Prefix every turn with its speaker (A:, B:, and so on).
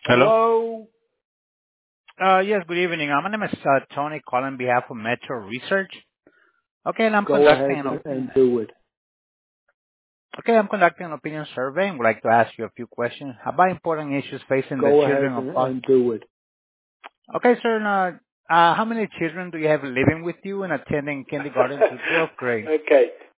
A: Hello?
B: Hello?
A: Yes, good evening. My name is Tony calling on behalf of Metro Research. Okay, and
B: Go ahead and do it.
A: I'm conducting an opinion survey and would like to ask you a few questions about important issues facing the
B: Go ahead
A: children of Boston.
B: and do it.
A: Okay, sir. How many children do you have living with you and attending kindergarten to 12th grade?
B: Okay.